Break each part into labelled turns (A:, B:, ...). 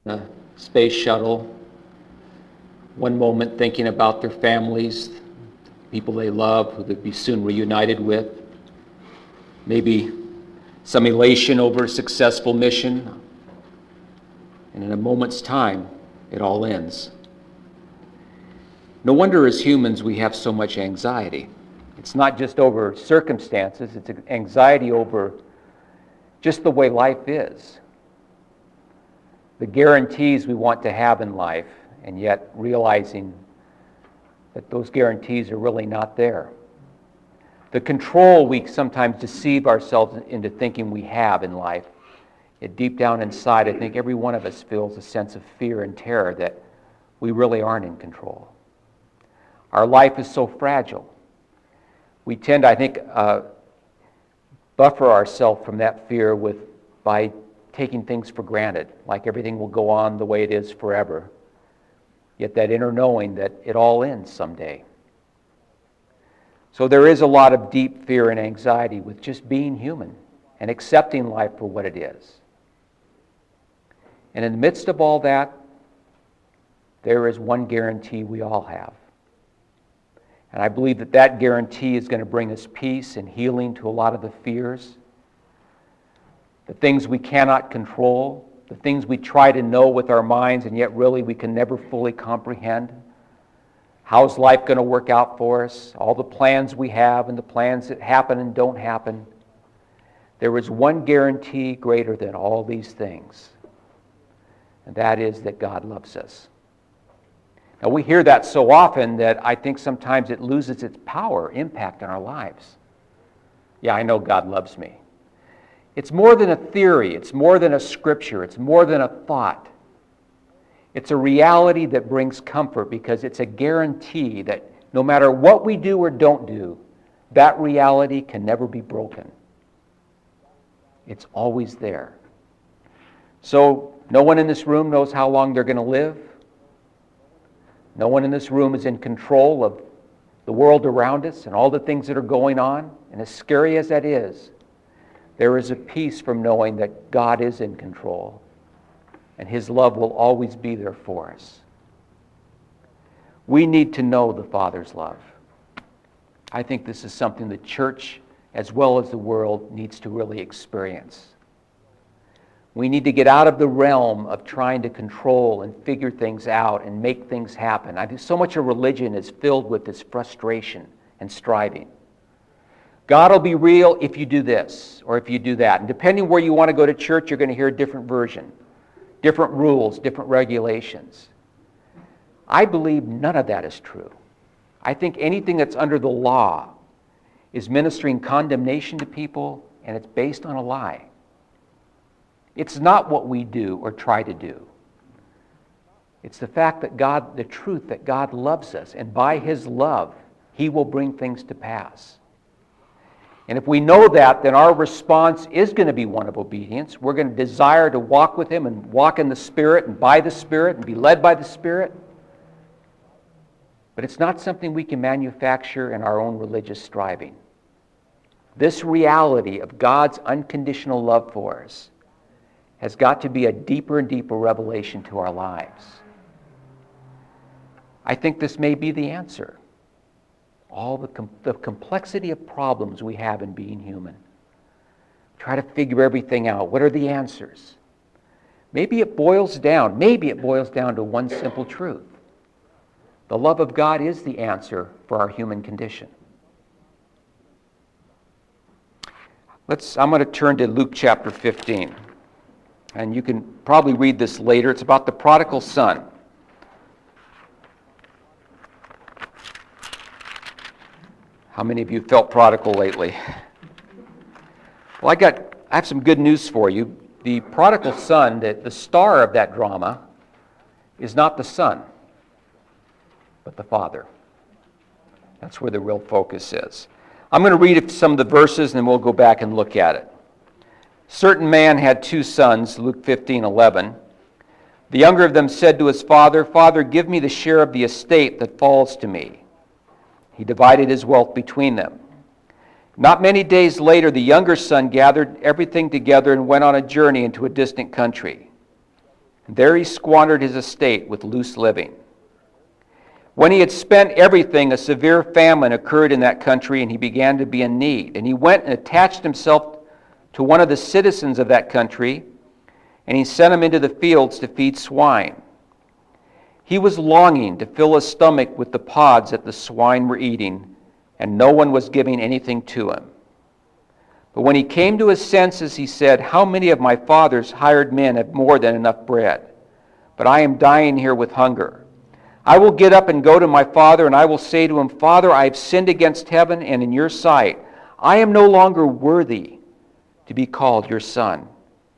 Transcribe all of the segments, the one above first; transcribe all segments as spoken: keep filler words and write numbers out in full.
A: the space shuttle, one moment thinking about their families, people they love, who they'll be soon reunited with, maybe some elation over a successful mission, and in a moment's time, it all ends. No wonder as humans we have so much anxiety. It's not just over circumstances, it's anxiety over just the way life is. The guarantees we want to have in life, and yet realizing that those guarantees are really not there. The control we sometimes deceive ourselves into thinking we have in life. Yet deep down inside, I think every one of us feels a sense of fear and terror that we really aren't in control. Our life is so fragile. We tend, I think, uh, buffer ourselves from that fear with by taking things for granted, like everything will go on the way it is forever. Yet that inner knowing that it all ends someday. So there is a lot of deep fear and anxiety with just being human and accepting life for what it is. And in the midst of all that, there is one guarantee we all have. And I believe that that guarantee is going to bring us peace and healing to a lot of the fears, the things we cannot control, the things we try to know with our minds and yet really we can never fully comprehend. How's life going to work out for us? All the plans we have and the plans that happen and don't happen. There is one guarantee greater than all these things, and that is that God loves us. Now, we hear that so often that I think sometimes it loses its power, impact on our lives. Yeah, I know God loves me. It's more than a theory. It's more than a scripture. It's more than a thought. It's a reality that brings comfort because it's a guarantee that no matter what we do or don't do, that reality can never be broken. It's always there. So no one in this room knows how long they're going to live. No one in this room is in control of the world around us and all the things that are going on. And as scary as that is, there is a peace from knowing that God is in control and His love will always be there for us. We need to know the Father's love. I think this is something the church, as well as the world, needs to really experience. We need to get out of the realm of trying to control and figure things out and make things happen. I think so much of religion is filled with this frustration and striving. God will be real if you do this or if you do that. And depending where you want to go to church, you're going to hear a different version, different rules, different regulations. I believe none of that is true. I think anything that's under the law is ministering condemnation to people, and it's based on a lie. It's not what we do or try to do. It's the fact that God, the truth that God loves us, and by His love, He will bring things to pass. And if we know that, then our response is going to be one of obedience. We're going to desire to walk with Him and walk in the Spirit and by the Spirit and be led by the Spirit. But it's not something we can manufacture in our own religious striving. This reality of God's unconditional love for us has got to be a deeper and deeper revelation to our lives. I think this may be the answer. All the, com- the complexity of problems we have in being human. Try to figure everything out. What are the answers? Maybe it boils down, maybe it boils down to one simple truth. The love of God is the answer for our human condition. Let's, I'm going to turn to Luke chapter fifteen. And you can probably read this later. It's about the prodigal son. How many of you felt prodigal lately? Well, I got I have some good news for you. The prodigal son, the, the star of that drama, is not the son, but the father. That's where the real focus is. I'm going to read some of the verses and then we'll go back and look at it. Certain man had two sons, Luke fifteen eleven. The younger of them said to his father, Father, give me the share of the estate that falls to me. He divided his wealth between them. Not many days later, the younger son gathered everything together and went on a journey into a distant country. And there he squandered his estate with loose living. When he had spent everything, a severe famine occurred in that country, and he began to be in need. And he went and attached himself to one of the citizens of that country, and he sent him into the fields to feed swine. He was longing to fill his stomach with the pods that the swine were eating, and no one was giving anything to him. But when he came to his senses, he said, "How many of my father's hired men have more than enough bread? But I am dying here with hunger. I will get up and go to my father, and I will say to him, 'Father, I have sinned against heaven and in your sight. I am no longer worthy to be called your son.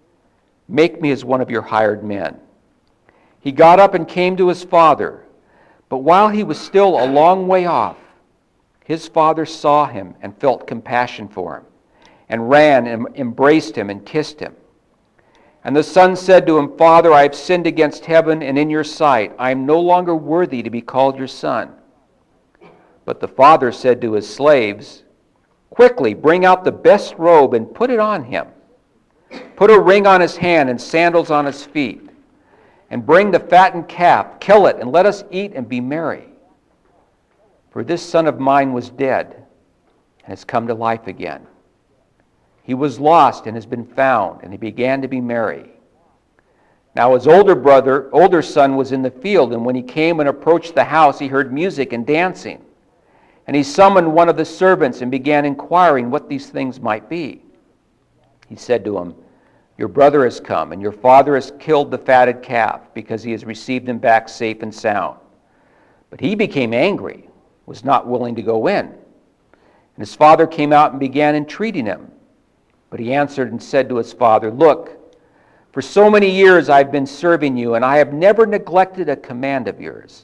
A: Make me as one of your hired men.' He got up and came to his father. But while he was still a long way off, his father saw him and felt compassion for him, and ran and embraced him and kissed him. And the son said to him, 'Father, I have sinned against heaven and in your sight. I am no longer worthy to be called your son.' But the father said to his slaves, 'Quickly, bring out the best robe and put it on him. Put a ring on his hand and sandals on his feet. And bring the fattened calf, kill it, and let us eat and be merry. For this son of mine was dead and has come to life again. He was lost and has been found,' and he began to be merry. Now his older brother, older son was in the field, and when he came and approached the house, he heard music and dancing. And he summoned one of the servants and began inquiring what these things might be. He said to him, 'Your brother has come, and your father has killed the fatted calf, because he has received him back safe and sound.' But he became angry, was not willing to go in. And his father came out and began entreating him. But he answered and said to his father, 'Look, for so many years I have been serving you, and I have never neglected a command of yours.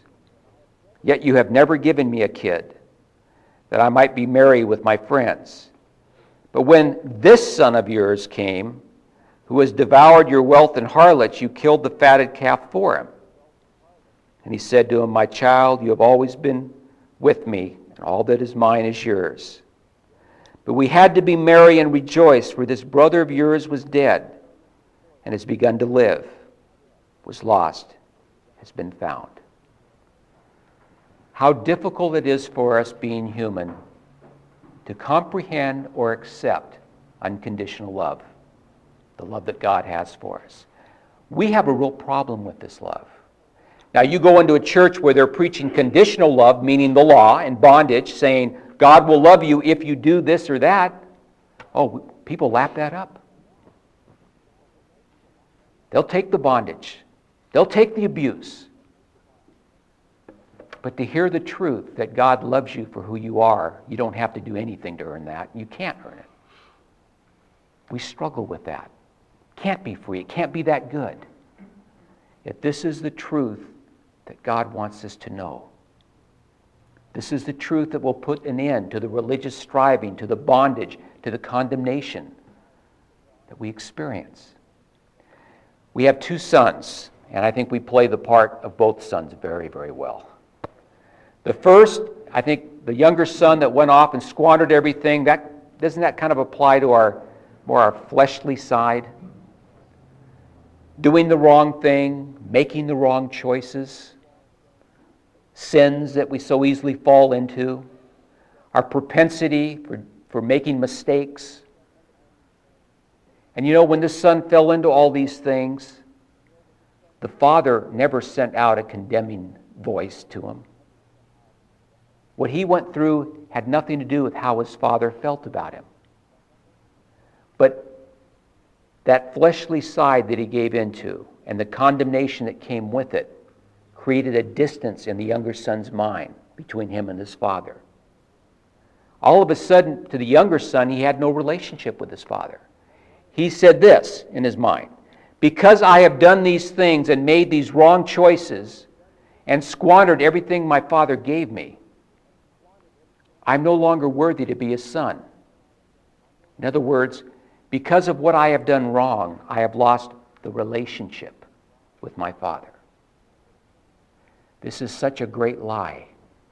A: Yet you have never given me a kid, that I might be merry with my friends. But when this son of yours came, who has devoured your wealth in harlots, you killed the fatted calf for him.' And he said to him, 'My child, you have always been with me, and all that is mine is yours. But we had to be merry and rejoice, for this brother of yours was dead and has begun to live, was lost, has been found.'" How difficult it is for us, being human, to comprehend or accept unconditional love, the love that God has for us. We have a real problem with this love. Now, you go into a church where they're preaching conditional love, meaning the law and bondage, saying God will love you if you do this or that. Oh, people lap that up. They'll take the bondage. They'll take the abuse. But to hear the truth that God loves you for who you are, you don't have to do anything to earn that. You can't earn it. We struggle with that. Can't be free. It can't be that good. Yet this is the truth that God wants us to know. This is the truth that will put an end to the religious striving, to the bondage, to the condemnation that we experience. We have two sons, and I think we play the part of both sons very, very well. The first, I think the younger son that went off and squandered everything, that doesn't that kind of apply to our more our fleshly side? Doing the wrong thing, making the wrong choices, sins that we so easily fall into, our propensity for, for making mistakes. And you know, when this son fell into all these things, the father never sent out a condemning voice to him. What he went through had nothing to do with how his father felt about him. But that fleshly side that he gave into and the condemnation that came with it created a distance in the younger son's mind between him and his father. All of a sudden, to the younger son, he had no relationship with his father. He said this in his mind, "Because I have done these things and made these wrong choices and squandered everything my father gave me, I'm no longer worthy to be his son." In other words, because of what I have done wrong, I have lost the relationship with my father. This is such a great lie.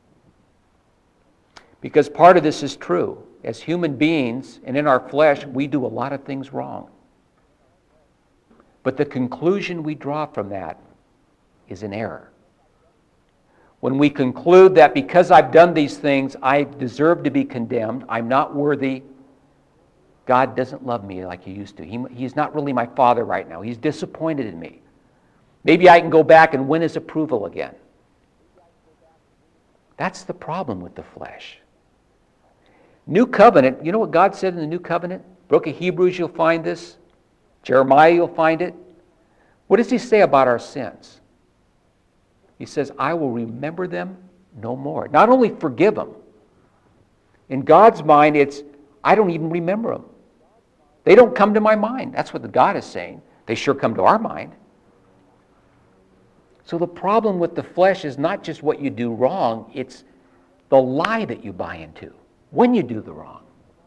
A: Because part of this is true. As human beings and in our flesh, we do a lot of things wrong. But the conclusion we draw from that is an error. When we conclude that because I've done these things, I deserve to be condemned, I'm not worthy, God doesn't love me like He used to. He, he's not really my Father right now. He's disappointed in me. Maybe I can go back and win His approval again. That's the problem with the flesh. New covenant, you know what God said in the new covenant? Book of Hebrews, you'll find this. Jeremiah, you'll find it. What does He say about our sins? He says, I will remember them no more. Not only forgive them. In God's mind, it's, I don't even remember them. They don't come to my mind. That's what God is saying. They sure come to our mind. So the problem with the flesh is not just what you do wrong, it's the lie that you buy into when you do the wrong.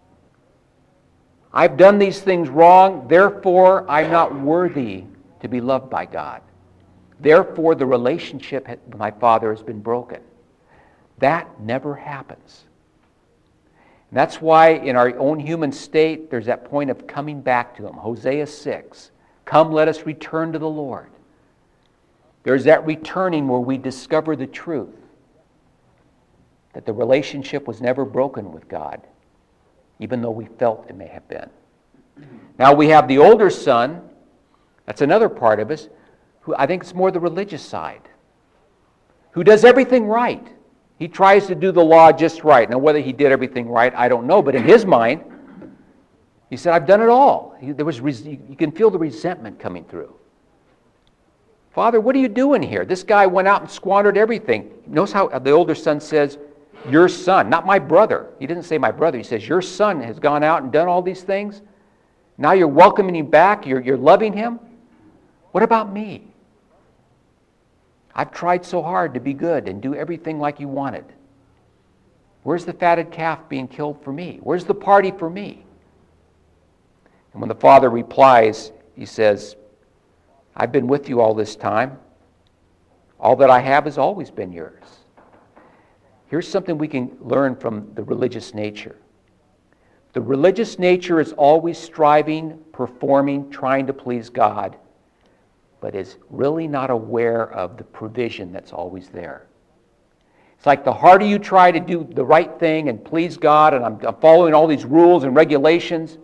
A: I've done these things wrong, therefore I'm not worthy to be loved by God. Therefore the relationship with my Father has been broken. That never happens. And that's why in our own human state, there's that point of coming back to Him. Hosea six, come let us return to the Lord. There's that returning where we discover the truth, that the relationship was never broken with God, even though we felt it may have been. Now we have the older son, that's another part of us, who I think it's more the religious side, who does everything right. He tries to do the law just right. Now whether he did everything right, I don't know, but in his mind, he said, I've done it all. He, there was res- you can feel the resentment coming through. Father, what are you doing here? This guy went out and squandered everything. Notice how the older son says, your son, not my brother. He didn't say my brother. He says, your son has gone out and done all these things. Now you're welcoming him back. You're, you're loving him. What about me? I've tried so hard to be good and do everything like you wanted. Where's the fatted calf being killed for me? Where's the party for me? And when the father replies, he says, I've been with you all this time. All that I have has always been yours. Here's something we can learn from the religious nature. The religious nature is always striving, performing, trying to please God, but is really not aware of the provision that's always there. It's like the harder you try to do the right thing and please God, and I'm, I'm following all these rules and regulations,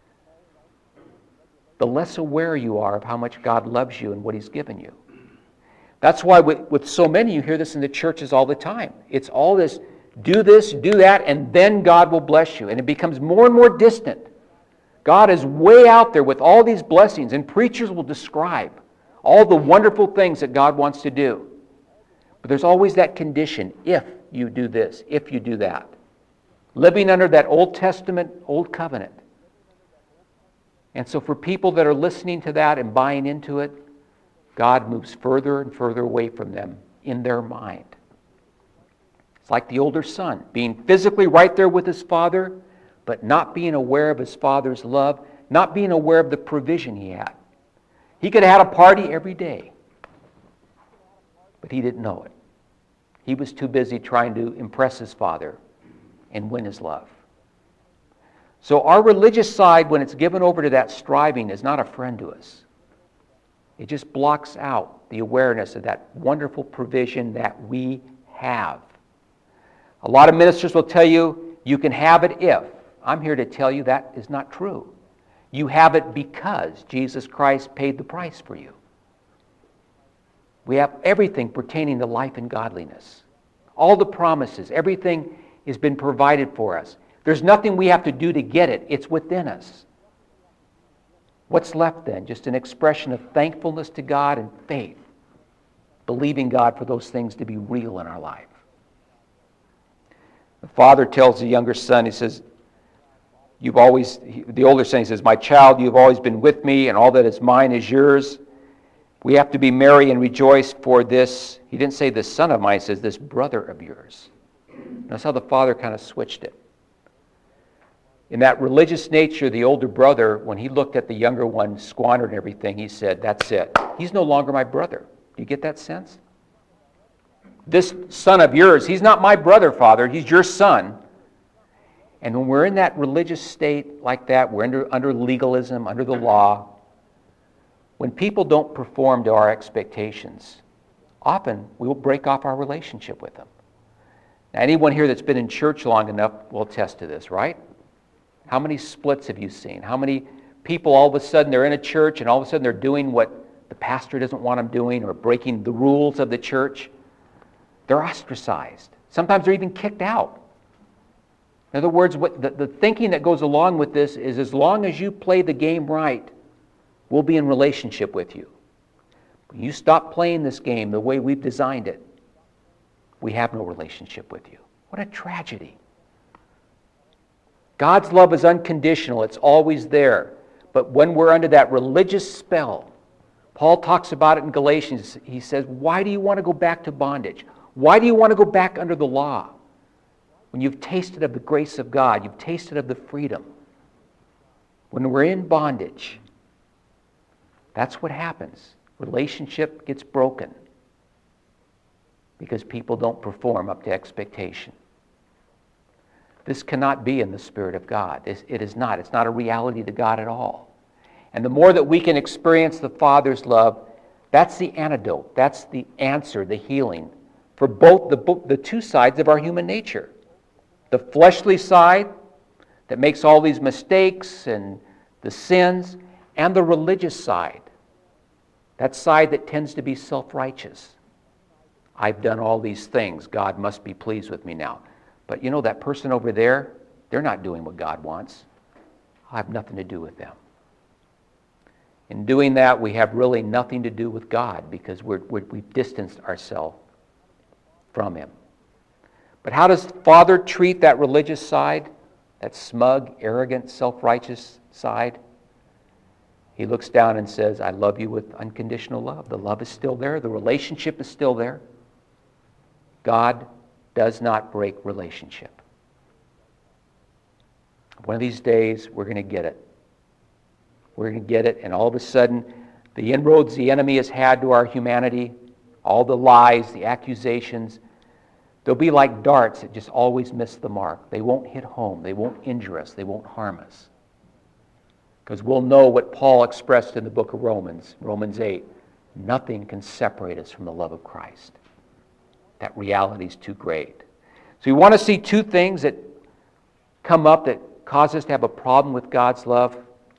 A: the less aware you are of how much God loves you and what He's given you. That's why with, with so many, you hear this in the churches all the time. It's all this, do this, do that, and then God will bless you. And it becomes more and more distant. God is way out there with all these blessings, and preachers will describe all the wonderful things that God wants to do. But there's always that condition, if you do this, if you do that. Living under that Old Testament, Old Covenant. And so for people that are listening to that and buying into it, God moves further and further away from them in their mind. It's like the older son, being physically right there with his father, but not being aware of his father's love, not being aware of the provision he had. He could have had a party every day, but he didn't know it. He was too busy trying to impress his father and win his love. So our religious side, when it's given over to that striving, is not a friend to us. It just blocks out the awareness of that wonderful provision that we have. A lot of ministers will tell you, you can have it if. I'm here to tell you that is not true. You have it because Jesus Christ paid the price for you. We have everything pertaining to life and godliness. All the promises, everything has been provided for us. There's nothing we have to do to get it. It's within us. What's left then? Just an expression of thankfulness to God and faith, believing God for those things to be real in our life. The father tells the younger son, he says, you've always, the older son, he says, my child, you've always been with me, and all that is mine is yours. We have to be merry and rejoice for this. He didn't say this son of mine, he says this brother of yours. That's how the father kind of switched it. In that religious nature, the older brother, when he looked at the younger one squandering everything, he said, that's it. He's no longer my brother. Do you get that sense? This son of yours, he's not my brother, Father. He's your son. And when we're in that religious state like that, we're under, under legalism, under the law, When people don't perform to our expectations, often we will break off our relationship with them. Now, anyone here that's been in church long enough will attest to this, right? How many splits have you seen? How many people all of a sudden they're in a church and all of a sudden they're doing what the pastor doesn't want them doing or breaking the rules of the church? They're ostracized. Sometimes they're even kicked out. In other words, what the, the thinking that goes along with this is as long as you play the game right, we'll be in relationship with you. When you stop playing this game the way we've designed it, we have no relationship with you. What a tragedy. God's love is unconditional. It's always there. But when we're under that religious spell, Paul talks about it in Galatians. He says, why do you want to go back to bondage? Why do you want to go back under the law? When you've tasted of the grace of God, you've tasted of the freedom. When we're in bondage, that's what happens. Relationship gets broken because people don't perform up to expectation. This cannot be in the Spirit of God. It is not. It's not a reality to God at all. And the more that we can experience the Father's love, that's the antidote. That's the answer, the healing for both the, the two sides of our human nature. The fleshly side that makes all these mistakes and the sins, and the religious side. That side that tends to be self-righteous. I've done all these things. God must be pleased with me now. But you know, that person over there, they're not doing what God wants. I have nothing to do with them. In doing that, we have really nothing to do with God because we're, we're, we've distanced ourselves from Him. But how does Father treat that religious side, that smug, arrogant, self-righteous side? He looks down and says, I love you with unconditional love. The love is still there. The relationship is still there. God does not break relationship. One of these days, we're going to get it. We're going to get it, and all of a sudden, the inroads the enemy has had to our humanity, all the lies, the accusations, they'll be like darts that just always miss the mark. They won't hit home. They won't injure us. They won't harm us. Because we'll know what Paul expressed in the book of Romans, Romans eight. Nothing can separate us from the love of Christ. That reality is too great. So you want to see two things that come up that cause us to have a problem with God's love.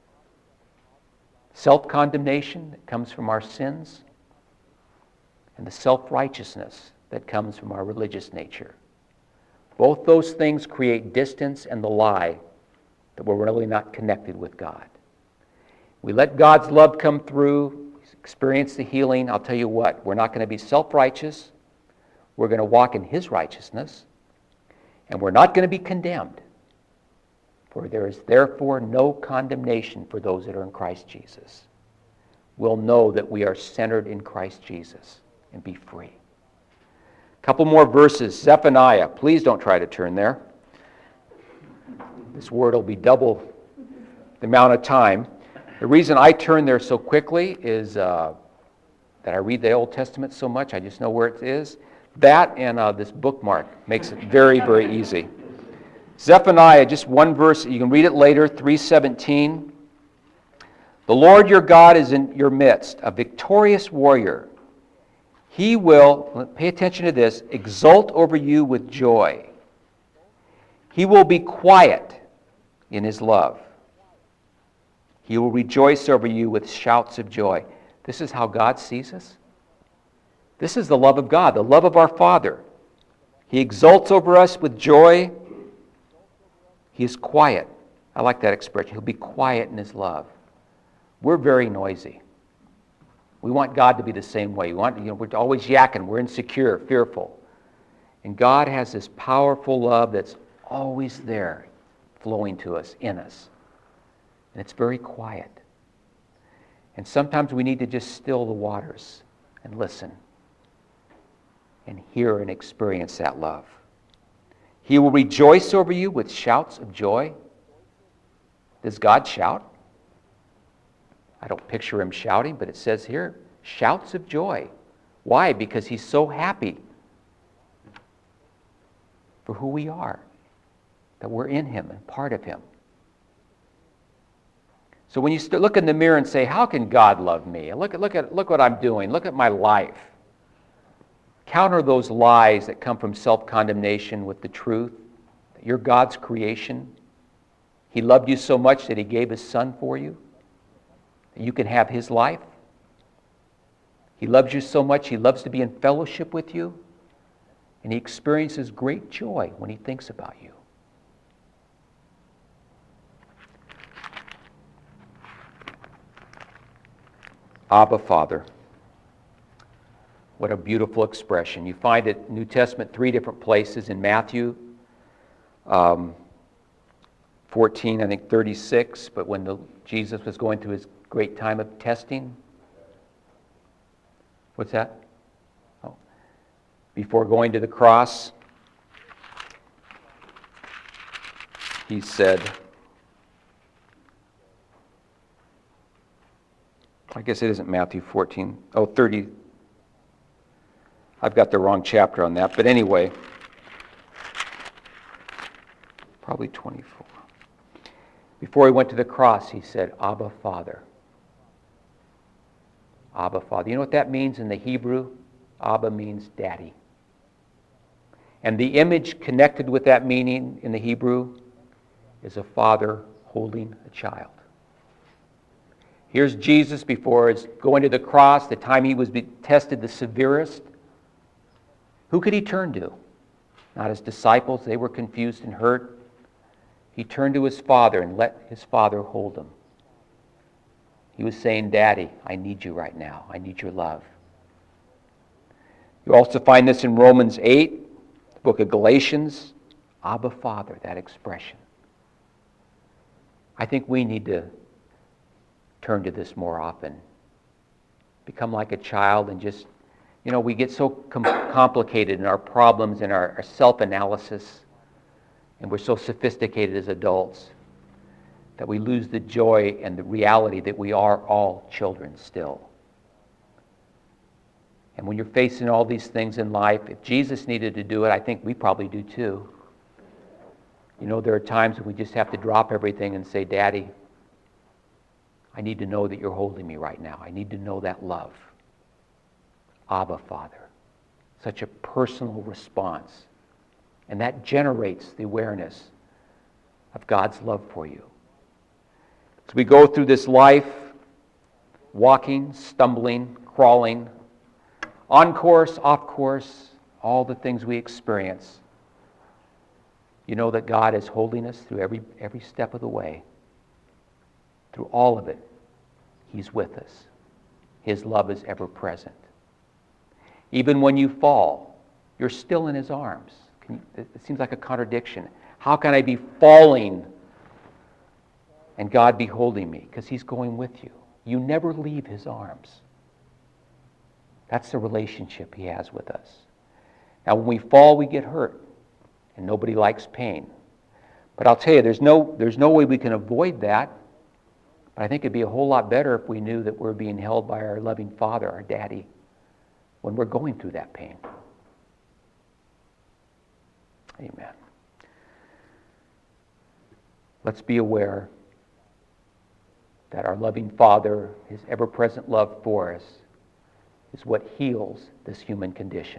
A: Self-condemnation that comes from our sins, and the self-righteousness that comes from our religious nature. Both those things create distance and the lie that we're really not connected with God. We let God's love come through, experience the healing. I'll tell you what, we're not going to be self-righteous. We're going to walk in His righteousness, and we're not going to be condemned. For there is therefore no condemnation for those that are in Christ Jesus. We'll know that we are centered in Christ Jesus and be free. A couple more verses. Zephaniah. Please don't try to turn there. This word will be double the amount of time. The reason I turn there so quickly is uh, that I read the Old Testament so much, I just know where it is. That and uh, this bookmark makes it very, very easy. Zephaniah, just one verse, you can read it later, three seventeen. The Lord your God is in your midst, a victorious warrior. He will, pay attention to this, exult over you with joy. He will be quiet in His love. He will rejoice over you with shouts of joy. This is how God sees us. This is the love of God, the love of our Father. He exults over us with joy. He is quiet. I like that expression. He'll be quiet in His love. We're very noisy. We want God to be the same way. We want, you know, we're always yakking. We're insecure, fearful. And God has this powerful love that's always there, flowing to us, in us. And it's very quiet. And sometimes we need to just still the waters and listen and hear and experience that love. He will rejoice over you with shouts of joy. Does God shout? I don't picture Him shouting, but it says here, shouts of joy. Why? Because He's so happy for who we are, that we're in Him and part of Him. So when you st- look in the mirror and say, how can God love me? Look at, look at, look what I'm doing. Look at my life. Counter those lies that come from self-condemnation with the truth. That you're God's creation. He loved you so much that he gave his son for you. That you can have his life. He loves you so much, he loves to be in fellowship with you. And he experiences great joy when he thinks about you. Abba, Father. What a beautiful expression. You find it in New Testament three different places. In Matthew um, fourteen, I think thirty-six, but when the, Jesus was going through his great time of testing. What's that? Oh. Before going to the cross, he said, I guess it isn't Matthew fourteen. Oh, thirty. I've got the wrong chapter on that. But anyway, probably twenty-four. Before he went to the cross, he said, Abba, Father. Abba, Father. You know what that means in the Hebrew? Abba means daddy. And the image connected with that meaning in the Hebrew is a father holding a child. Here's Jesus before his going to the cross, the time he was tested the severest. Who could he turn to? Not his disciples. They were confused and hurt. He turned to his Father and let his Father hold him. He was saying, Daddy, I need you right now. I need your love. You also find this in Romans eight, the book of Galatians. Abba, Father, that expression. I think we need to turn to this more often. Become like a child and just, you know, we get so com- complicated in our problems and our, our self-analysis, and we're so sophisticated as adults that we lose the joy and the reality that we are all children still. And when you're facing all these things in life, if Jesus needed to do it, I think we probably do too. You know, there are times when we just have to drop everything and say, Daddy, I need to know that you're holding me right now. I need to know that love. Abba, Father. Such a personal response. And that generates the awareness of God's love for you. As we go through this life, walking, stumbling, crawling, on course, off course, all the things we experience, you know that God is holding us through every, every step of the way. Through all of it, he's with us. His love is ever present. Even when you fall, you're still in his arms. Can you, it seems like a contradiction. How can I be falling and God be holding me? Because he's going with you. You never leave his arms. That's the relationship he has with us. Now, when we fall, we get hurt, and nobody likes pain. But I'll tell you, there's no, there's no way we can avoid that. But I think it'd be a whole lot better if we knew that we're being held by our loving Father, our Daddy, when we're going through that pain. Amen. Let's be aware that our loving Father, his ever-present love for us, is what heals this human condition.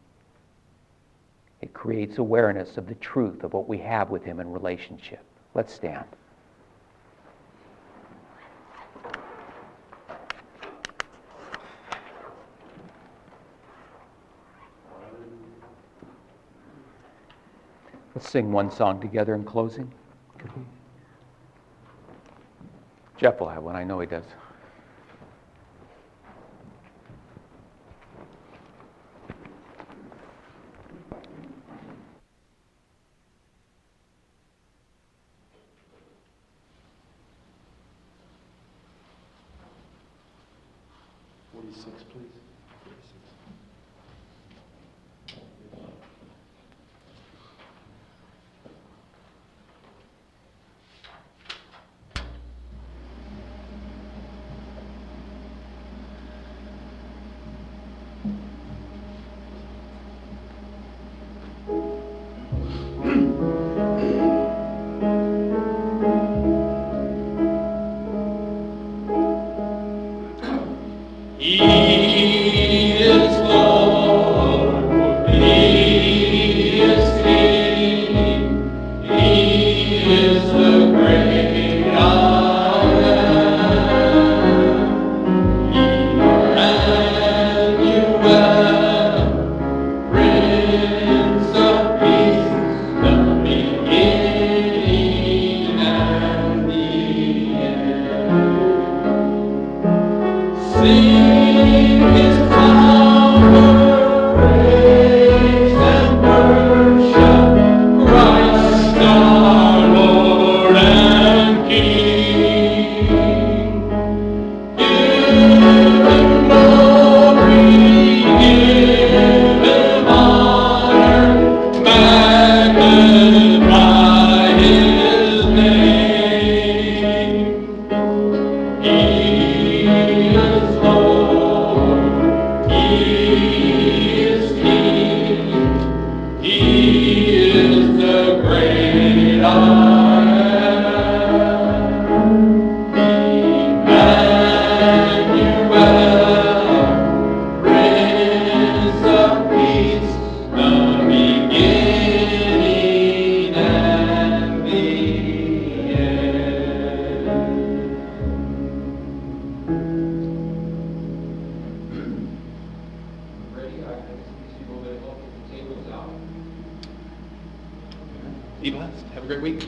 A: It creates awareness of the truth of what we have with him in relationship. Let's stand. Let's sing one song together in closing. Could we? Jeff will have one. I know he does.
B: forty-six, please.
C: Be blessed. Have a great week.